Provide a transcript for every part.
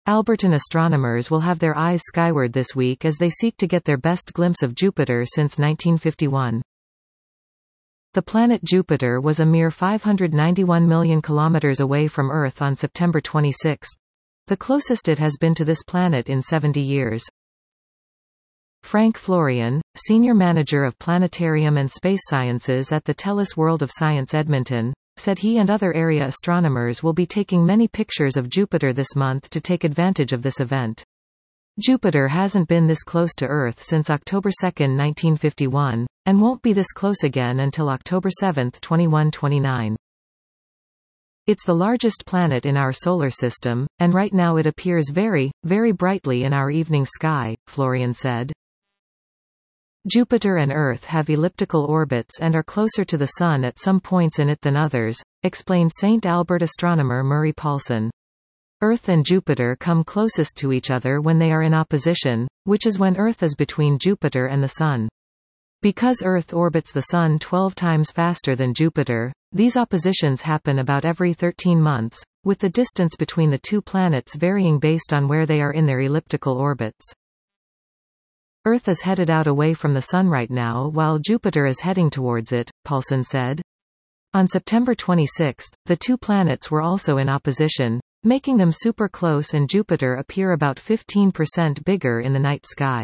Albertan astronomers will have their eyes skyward this week as they seek to get their best glimpse of Jupiter since 1951. The planet Jupiter was a mere 591 million kilometers away from Earth on September 26. The closest it has been to this planet in 70 years. Frank Florian, Senior Manager of Planetarium and Space Sciences at the TELUS World of Science Edmonton, said he and other area astronomers will be taking many pictures of Jupiter this month to take advantage of this event. Jupiter hasn't been this close to Earth since October 2, 1951, and won't be this close again until October 7, 2129. It's the largest planet in our solar system, and right now it appears very, very brightly in our evening sky, Florian said. Jupiter and Earth have elliptical orbits and are closer to the Sun at some points in it than others, explained St. Albert astronomer Murray Paulson. Earth and Jupiter come closest to each other when they are in opposition, which is when Earth is between Jupiter and the Sun. Because Earth orbits the Sun 12 times faster than Jupiter, these oppositions happen about every 13 months, with the distance between the two planets varying based on where they are in their elliptical orbits. Earth is headed out away from the Sun right now while Jupiter is heading towards it, Paulson said. On September 26, the two planets were also in opposition, making them super close and Jupiter appear about 15% bigger in the night sky.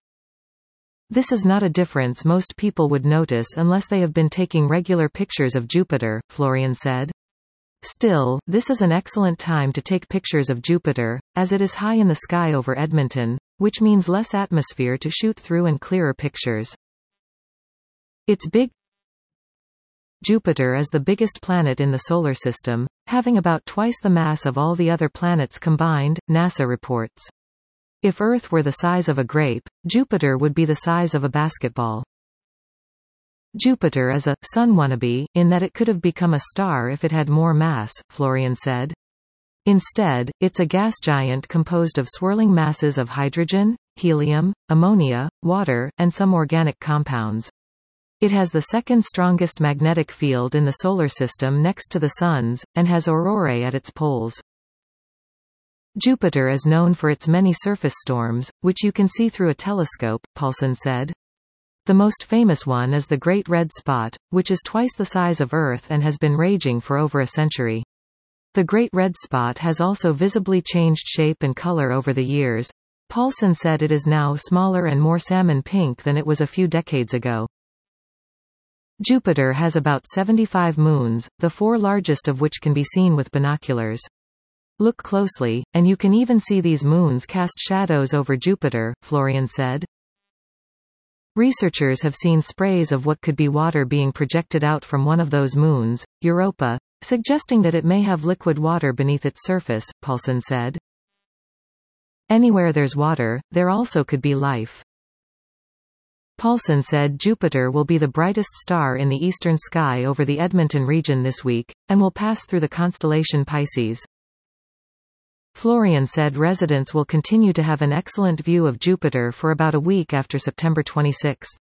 This is not a difference most people would notice unless they have been taking regular pictures of Jupiter, Florian said. Still, this is an excellent time to take pictures of Jupiter, as it is high in the sky over Edmonton, which means less atmosphere to shoot through and clearer pictures. It's big. Jupiter is the biggest planet in the solar system, having about twice the mass of all the other planets combined, NASA reports. If Earth were the size of a grape, Jupiter would be the size of a basketball. Jupiter is a sun wannabe, in that it could have become a star if it had more mass, Florian said. Instead, it's a gas giant composed of swirling masses of hydrogen, helium, ammonia, water, and some organic compounds. It has the second strongest magnetic field in the solar system next to the Sun's, and has aurorae at its poles. Jupiter is known for its many surface storms, which you can see through a telescope, Paulson said. The most famous one is the Great Red Spot, which is twice the size of Earth and has been raging for over a century. The Great Red Spot has also visibly changed shape and color over the years. Paulson said it is now smaller and more salmon pink than it was a few decades ago. Jupiter has about 75 moons, the 4 largest of which can be seen with binoculars. Look closely, and you can even see these moons cast shadows over Jupiter, Florian said. Researchers have seen sprays of what could be water being projected out from one of those moons, Europa, suggesting that it may have liquid water beneath its surface, Paulson said. Anywhere there's water, there also could be life. Paulson said Jupiter will be the brightest star in the eastern sky over the Edmonton region this week, and will pass through the constellation Pisces. Florian said residents will continue to have an excellent view of Jupiter for about a week after September 26.